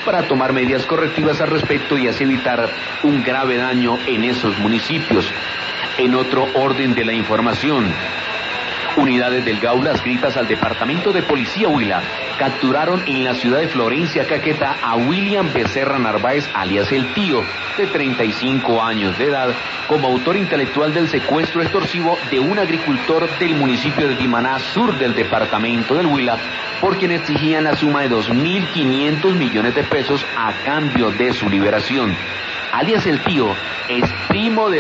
para tomar medidas correctivas al respecto y así evitar un grave daño en esos municipios. En otro orden de la información, unidades del Gaula adscritas al Departamento de Policía Huila capturaron en la ciudad de Florencia, Caquetá, a William Becerra Narváez, alias El Tío, de 35 años de edad, como autor intelectual del secuestro extorsivo de un agricultor del municipio de Timaná, sur del departamento del Huila, por quien exigían la suma de 2.500 millones de pesos a cambio de su liberación. Alias El Tío es primo de